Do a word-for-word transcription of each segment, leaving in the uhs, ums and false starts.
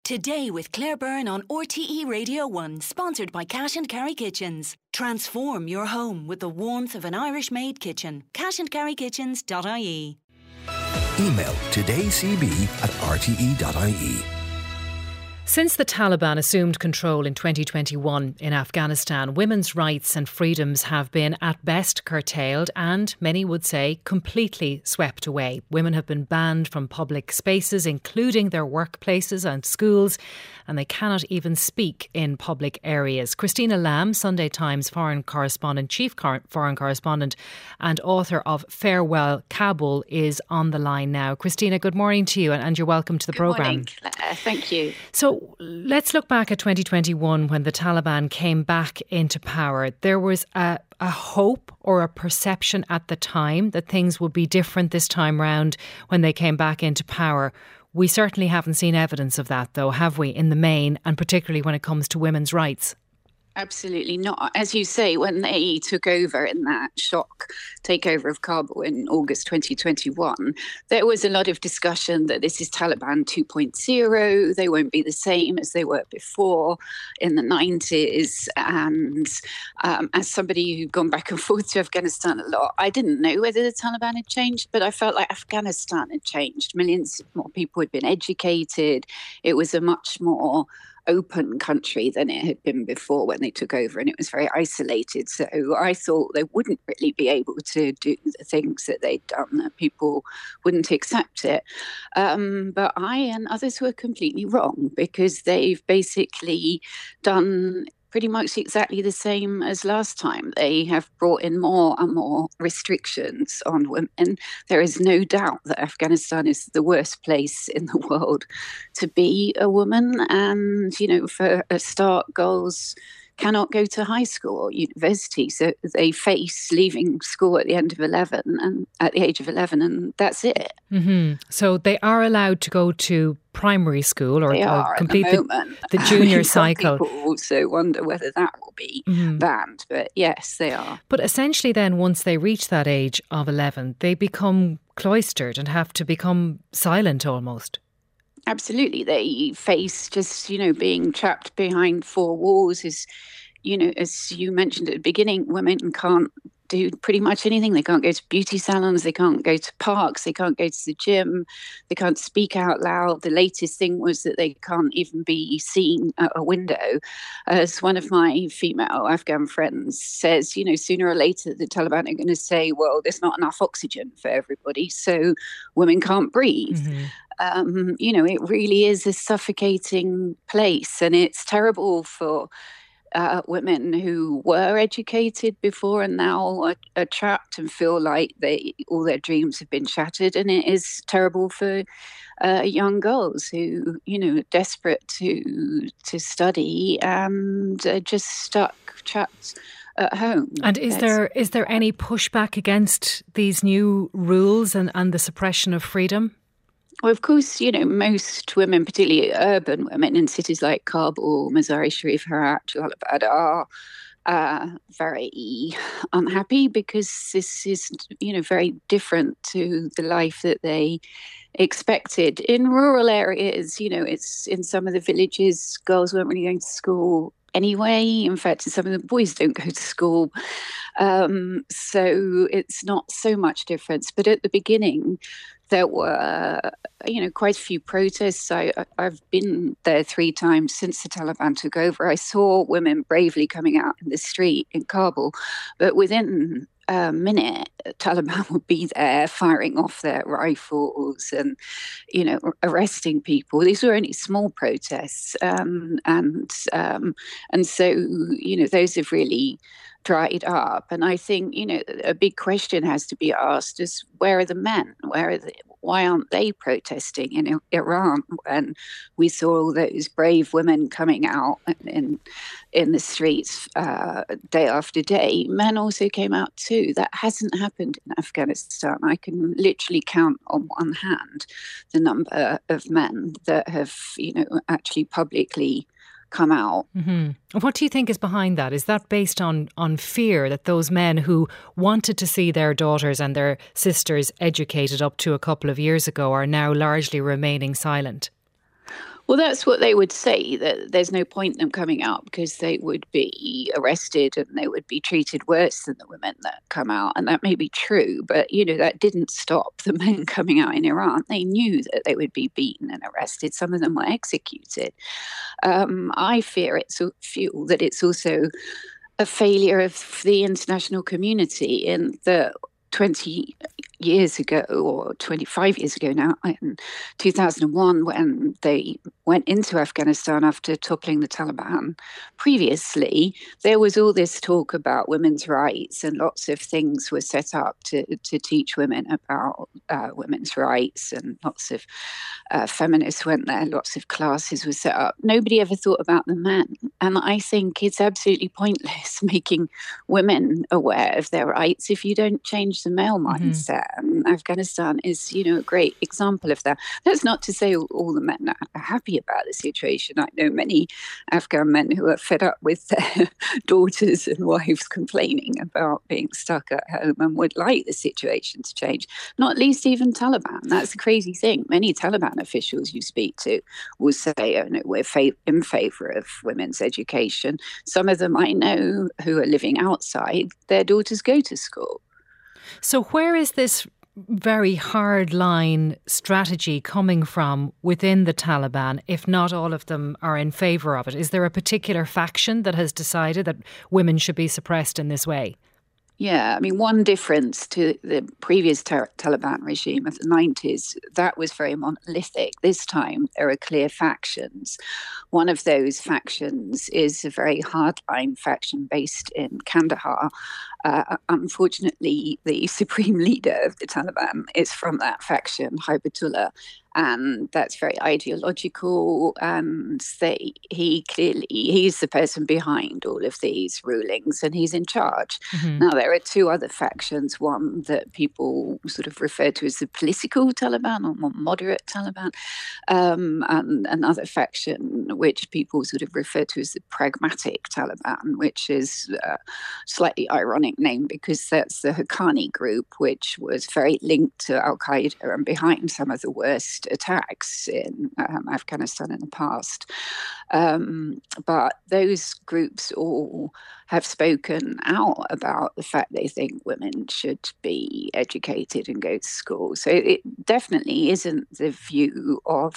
Today with Claire Byrne on R T E Radio one, sponsored by Cash and Carry Kitchens. Transform your home with the warmth of an Irish-made kitchen. cash and carry kitchens dot I E. Email todaycb at r t e dot i e. Since the Taliban assumed control in twenty twenty-one in Afghanistan, women's rights and freedoms have been at best curtailed and, many would say, completely swept away. Women have been banned from public spaces, including their workplaces and schools, and they cannot even speak in public areas. Christina Lamb, Sunday Times foreign correspondent, chief foreign correspondent and author of Farewell Kabul, is on the line now. Christina, good morning to you, and you're welcome to the good programme. Morning, Claire. Thank you. So let's look back at twenty twenty-one when the Taliban came back into power. There was a, a hope or a perception at the time that things would be different this time round when they came back into power. We certainly haven't seen evidence of that, though, have we, in the main, and particularly when it comes to women's rights? Absolutely not. As you say, when they took over in that shock takeover of Kabul in August twenty twenty-one, there was a lot of discussion that this is Taliban two point oh. They won't be the same as they were before in the nineties. And um, as somebody who'd gone back and forth to Afghanistan a lot, I didn't know whether the Taliban had changed, but I felt like Afghanistan had changed. Millions more people had been educated. It was a much more open country than it had been before when they took over, and it was very isolated. So I thought they wouldn't really be able to do the things that they'd done, that people wouldn't accept it. Um, but I and others were completely wrong, because they've basically done pretty much exactly the same as last time. They have brought in more and more restrictions on women. There is no doubt that Afghanistan is the worst place in the world to be a woman. And, you know, for a start, girls cannot go to high school or university. So they face leaving school at the end of eleven and at the age of eleven, and that's it. Mm-hmm. So they are allowed to go to primary school or, or complete the, the, the junior cycle. People also wonder whether that will be mm-hmm. banned, but yes, they are. But essentially then, once they reach that age of eleven, they become cloistered and have to become silent almost. Absolutely. They face just, you know, being trapped behind four walls. Is, you know, as you mentioned at the beginning, women can't do pretty much anything. They can't go to beauty salons, they can't go to parks, they can't go to the gym, they can't speak out loud. The latest thing was that they can't even be seen at a window. As one of my female Afghan friends says, you know, sooner or later the Taliban are going to say, well, there's not enough oxygen for everybody, so women can't breathe. Mm-hmm. Um, you know, it really is a suffocating place, and it's terrible for uh, women who were educated before and now are, are trapped and feel like they all their dreams have been shattered. And it is terrible for uh, young girls who, you know, are desperate to to study and are just stuck, trapped at home. And is That's, there is there any pushback against these new rules and, and the suppression of freedom? Well, of course, you know, most women, particularly urban women in cities like Kabul, Mazar-e-Sharif, Herat, Jalalabad, are uh, very unhappy because this is, you know, very different to the life that they expected. In rural areas, you know, it's in some of the villages, girls weren't really going to school anyway. In fact, some of the boys don't go to school. Um, so it's not so much difference. But at the beginning, there were, you know, quite a few protests. I, I've been there three times since the Taliban took over. I saw women bravely coming out in the street in Kabul, but within a minute, Taliban would be there firing off their rifles and, you know, arresting people. These were only small protests, um, and um, and so, you know, those have really dried up. And I think, you know, a big question has to be asked is, where are the men? Where are they? Why aren't they protesting in Iran when we saw all those brave women coming out in in the streets uh, day after day? Men also came out too. That hasn't happened in Afghanistan. I can literally count on one hand the number of men that have, you know, actually publicly come out. Mm-hmm. What do you think is behind that? Is that based on, on fear that those men who wanted to see their daughters and their sisters educated up to a couple of years ago are now largely remaining silent? Well, that's what they would say, that there's no point in them coming out because they would be arrested and they would be treated worse than the women that come out. And that may be true, but, you know, that didn't stop the men coming out in Iran. They knew that they would be beaten and arrested. Some of them were executed. Um, I fear it's feel that it's also a failure of the international community in the twenty years ago, or twenty-five years ago now, in two thousand one, when they went into Afghanistan after toppling the Taliban. Previously, there was all this talk about women's rights, and lots of things were set up to, to teach women about uh, women's rights, and lots of uh, feminists went there, lots of classes were set up. Nobody ever thought about the men. And I think it's absolutely pointless making women aware of their rights if you don't change the male mindset. Mm-hmm. And Afghanistan is, you know, a great example of that. That's not to say all, all the men are happy about the situation. I know many Afghan men who are fed up with their daughters and wives complaining about being stuck at home and would like the situation to change. Not least even Taliban. That's the crazy thing. Many Taliban officials you speak to will say, oh no, we're fa- in favour of women's education. Some of them I know who are living outside, their daughters go to school. So where is this very hard line strategy coming from within the Taliban, if not all of them are in favour of it? Is there a particular faction that has decided that women should be suppressed in this way? Yeah, I mean, one difference to the previous ter- Taliban regime of the nineties, that was very monolithic. This time, there are clear factions. One of those factions is a very hardline faction based in Kandahar. Uh, unfortunately, the supreme leader of the Taliban is from that faction, Haibatullah, and that's very ideological. And they, he clearly, he's the person behind all of these rulings, and he's in charge. Mm-hmm. Now, there are two other factions, one that people sort of refer to as the political Taliban or more moderate Taliban, um, and another faction which people sort of refer to as the pragmatic Taliban, which is a slightly ironic name because that's the Haqqani group, which was very linked to Al-Qaeda and behind some of the worst attacks in um, Afghanistan in the past. Um, but those groups all have spoken out about the fact they think women should be educated and go to school. So it definitely isn't the view of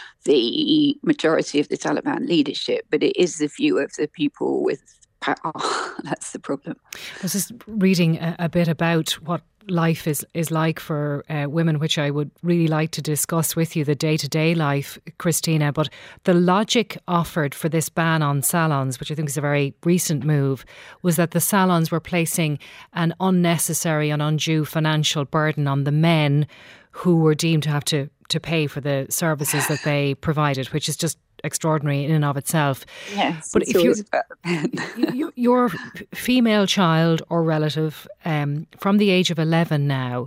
the majority of the Taliban leadership, but it is the view of the people with power. That's the problem. I was just reading a, a bit about what life is, is like for uh, women, which I would really like to discuss with you, the day-to-day life, Christina. But the logic offered for this ban on salons, which I think is a very recent move, was that the salons were placing an unnecessary and undue financial burden on the men who were deemed to have to, to pay for the services that they provided, which is just extraordinary in and of itself. Yes, but it's if always you're, about you, your female child or relative um, from the age of eleven now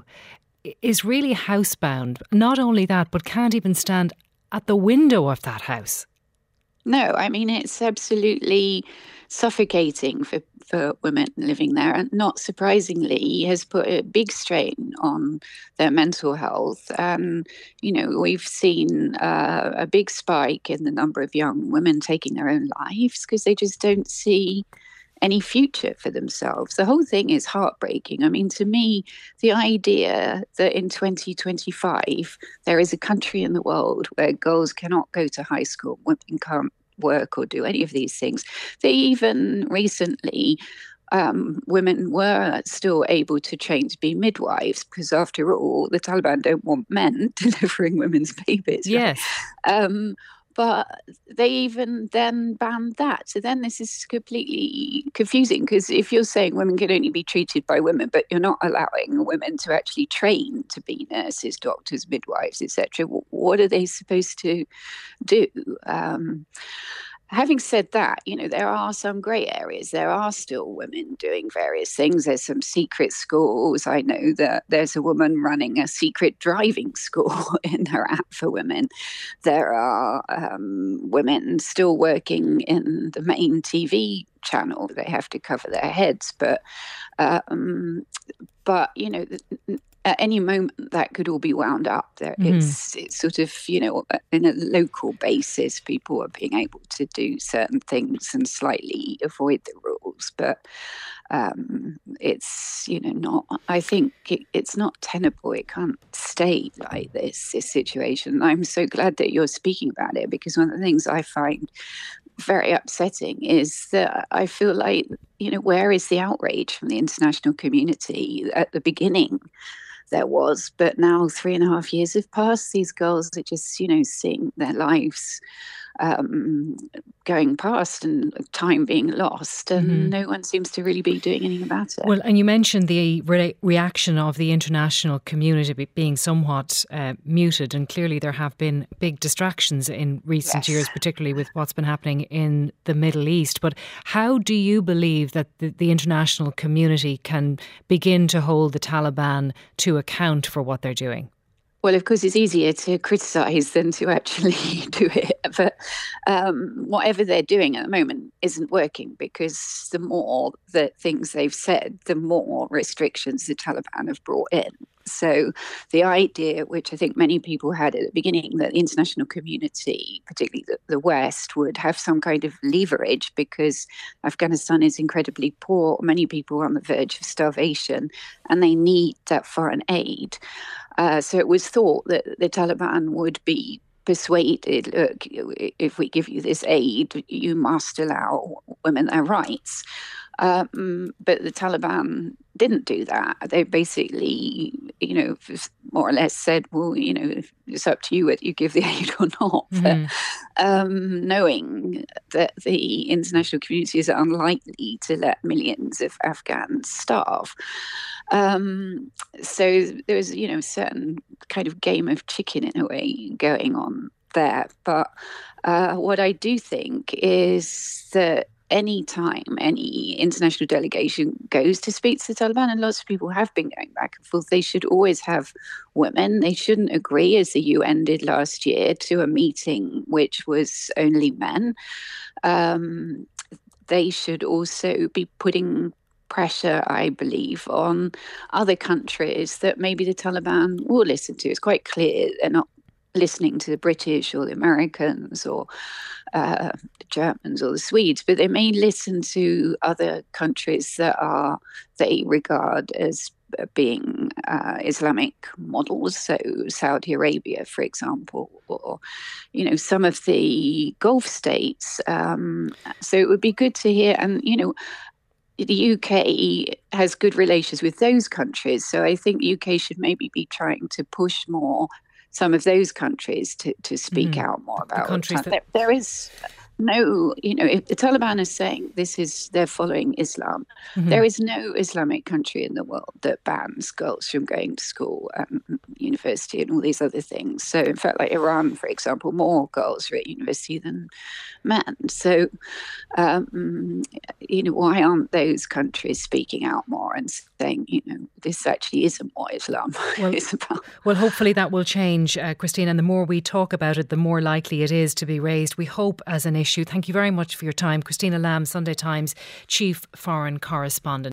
is really housebound. Not only that, but can't even stand at the window of that house. No, I mean, it's absolutely suffocating for, for women living there, and not surprisingly has put a big strain on their mental health. And, you know, we've seen uh, a big spike in the number of young women taking their own lives because they just don't see any future for themselves. The whole thing is heartbreaking. I mean, to me, the idea that in twenty twenty-five there is a country in the world where girls cannot go to high school, women can't work or do any of these things. They even recently, um, women were still able to train to be midwives because, after all, the Taliban don't want men delivering women's babies. Yes. Right? Um, But they even then banned that. So then this is completely confusing because if you're saying women can only be treated by women, but you're not allowing women to actually train to be nurses, doctors, midwives, et cetera, what are they supposed to do? Um, Having said that, you know, there are some grey areas. There are still women doing various things. There's some secret schools. I know that there's a woman running a secret driving school in Herat for women. There are um, women still working in the main T V channel. They have to cover their heads. But, um, but you know, at any moment that could all be wound up. There, mm-hmm. it's it's sort of, you know, in a local basis, people are being able to do certain things and slightly avoid the rules, but um, it's, you know, not. I think it, it's not tenable. It can't stay like this. This situation. I'm so glad that you're speaking about it, because one of the things I find very upsetting is that I feel like, you know, where is the outrage from the international community? At the beginning there was, but now three and a half years have passed. These girls are just, you know, seeing their lives um, going past and time being lost, and mm-hmm. no one seems to really be doing anything about it. Well, and you mentioned the re- reaction of the international community being somewhat uh, muted, and clearly there have been big distractions in recent yes. years, particularly with what's been happening in the Middle East. But how do you believe that the, the international community can begin to hold the Taliban to account for what they're doing? Well, of course, it's easier to criticise than to actually do it. But um, whatever they're doing at the moment isn't working, because the more that things they've said, the more restrictions the Taliban have brought in. So the idea, which I think many people had at the beginning, that the international community, particularly the, the West, would have some kind of leverage because Afghanistan is incredibly poor. Many people are on the verge of starvation and they need that foreign aid. Uh, so it was thought that the Taliban would be persuaded, look, if we give you this aid, you must allow women their rights. Um, but the Taliban didn't do that. They basically, you know, more or less said, well, you know, it's up to you whether you give the aid or not. Mm-hmm. But, um, knowing that the international community is unlikely to let millions of Afghans starve. Um, so there was, you know, a certain kind of game of chicken in a way going on there. But uh, what I do think is that any time any international delegation goes to speak to the Taliban, and lots of people have been going back and forth, they should always have women. They shouldn't agree, as the U N did last year, to a meeting which was only men. Um, they should also be putting pressure, I believe, on other countries that maybe the Taliban will listen to. It's quite clear they're not listening to the British or the Americans or uh, the Germans or the Swedes, but they may listen to other countries that are they regard as being uh, Islamic models, so Saudi Arabia, for example, or, you know, some of the Gulf states. Um, so it would be good to hear, and, you know, the U K has good relations with those countries, so I think U K should maybe be trying to push more some of those countries to, to speak mm. out more about the countries. That... There, there is no, you know, if the Taliban is saying this is, they're following Islam, mm-hmm. there is no Islamic country in the world that bans girls from going to school and university and all these other things. So in fact, like Iran, for example, more girls are at university than men. So, um, you know, why aren't those countries speaking out more and saying, you know, this actually isn't what Islam well, is about? Well, hopefully that will change, uh, Christine, and the more we talk about it, the more likely it is to be raised, we hope, as an issue. Thank you very much for your time. Christina Lamb, Sunday Times Chief Foreign Correspondent.